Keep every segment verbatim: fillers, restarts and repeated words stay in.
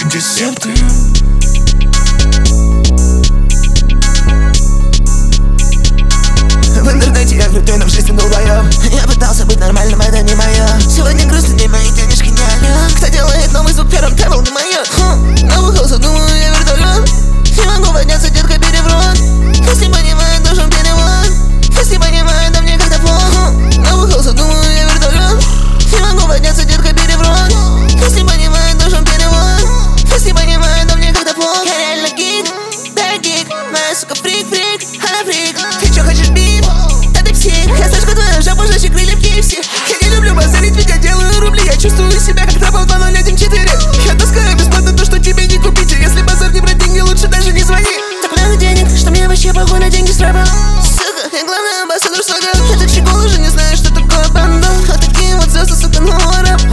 десерты. В интернете я крутой, но в жизни долбоёб. Я пытался быть нормальным, это не моё. Сегодня грустно, где мои денежки не алё. Кто делает новый звук первым, тревел не моё. хм, Набухался, думаю, я вертолёт. Не могу подняться, детка, бери в рот. Если понимаю, должен перевод. Если понимаю, да мне как-то плохо. Набухался, думаю, я вертолёт. Не могу подняться, детка, бери в рот. Если понимаю, должен перевод. Если понимаю, да мне как-то плохо. Я реально гик, да гик. Моя сука фрик-фрик, она фрик. Ты чё хочешь биф? Да ты псих. Я сожгу твою жопу, жёстче крылья в кей эф си. Я не люблю базарить, ведь я делаю рубли. Я чувствую себя как трапл два ноль один четыре. Я таскаю бесплатно то, что тебе не купить. Если базар не брать деньги, лучше даже не звони. Так много денег, что мне вообще похуй на деньги с рэпа. Сука, я главный амбассадор слога. Этот чекол уже не знает, что такое банда. Вот такие вот звезды, сука, нового рэпа.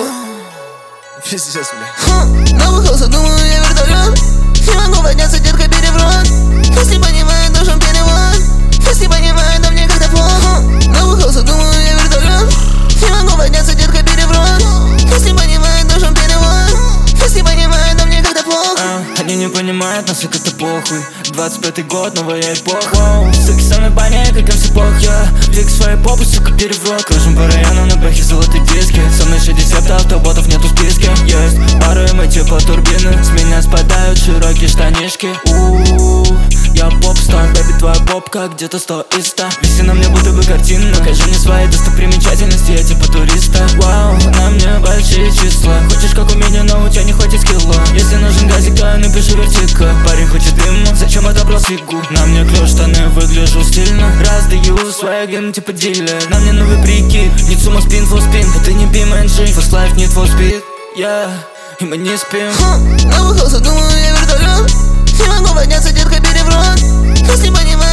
Пиздец, бля. Набухался, думаю, я вертолёт. Не могу подняться, детка, бери в рот. Если понимаю, должен перевод. Если понимаю, да мне как-то плохо. Набухался, думаю, я вертолёт. Не могу подняться, детка, бери в рот. Если понимаю, должен перевод. Если понимаю, да мне как-то плохо. а, Они не понимают, нас и как-то похуй. Двадцать пятый год, новая эпоха. Суки со мной баня, как им все плохо. Я флик своей попы, сука, бери в рот. Кружим по району на бэхе золотые диски. Со мной шестьдесят автоботов, нету в списке. Есть пары, мы типа турбины. С меня спадают широкие штанишки. У-у-у, я поп-стар, бэби, твоя попка где-то сто из ста. Виси на мне будто бы картина. Покажи мне свои достопримечательности, я типа туриста. Вау, на мне большие числа. Хочешь как у меня, но у тебя не хватит скилла. Если нужен газик, то я напишу вертика. Парень хочет дыма, зачем отобрал фигу? На мне клёш, штаны, выгляжу стильно. Раздаю свэгом типа дилер. На мне новый прикид, не сумма спин, фул спин. Это не би эм джи, first life, need for speed. Yeah, и мы не спим. Набухался, думаю, я вертолёт. Не могу подняться, детка, бери в рот. Если понимаю,